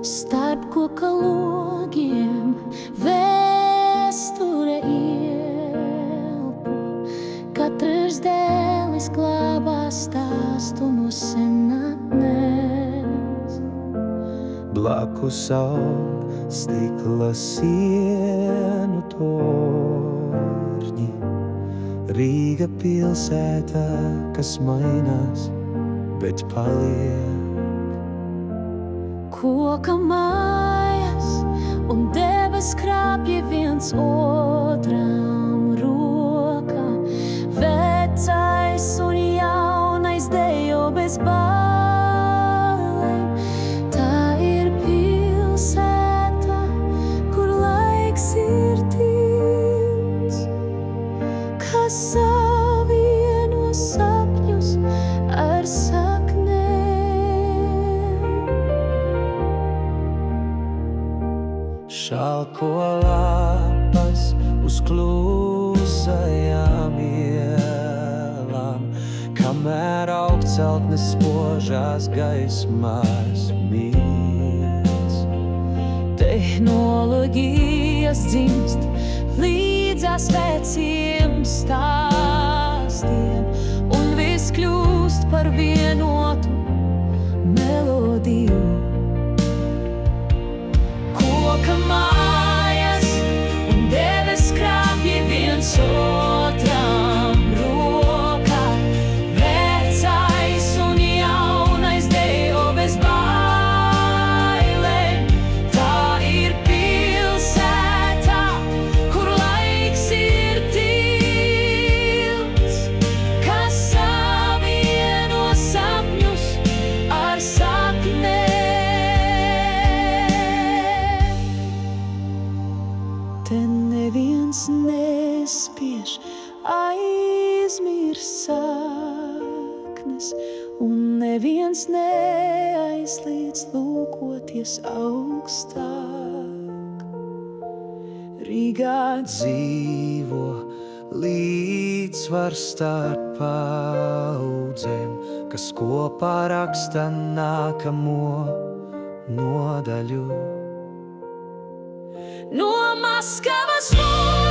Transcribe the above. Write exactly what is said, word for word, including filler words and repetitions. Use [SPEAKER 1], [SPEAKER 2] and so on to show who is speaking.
[SPEAKER 1] Starp koka logiem vēsture ielpo, katrs dēlis glābā stāstu no senatnes.
[SPEAKER 2] Blakus aug stikla sienu torņi, Rīga pilsēta, kas mainās, bet paliek.
[SPEAKER 1] Koka mājas un debes krāpja viens otram rokā, vecais un jaunais dejo bez bailēm. Tā ir pilsēta, kur laiks ir tilts, kas savieno sapņus ar saknēm.
[SPEAKER 2] Šalko lapas uz klusajām ielām, kamēr aug celtnes spožās gaismās mīts.
[SPEAKER 1] Tehnoloģijas dzimst līdzās veciem stāstiem, un viss kļūst par vienotu melodiju. Koka mājas un debes krāpja viens otram rokā, vecais un jaunais dejo bez bailēm. Tā ir pilsēta, kur laiks ir tilts, kas savieno sapņus ar saknēm. Te neviens nespiež aizmirst saknes, un neviens neaizliedz lūkoties augstāk. Rīgā
[SPEAKER 2] Dzīvo līdzsvars starp paudzēm, kas kopā raksta nākamo nodaļu.
[SPEAKER 1] no Maskavas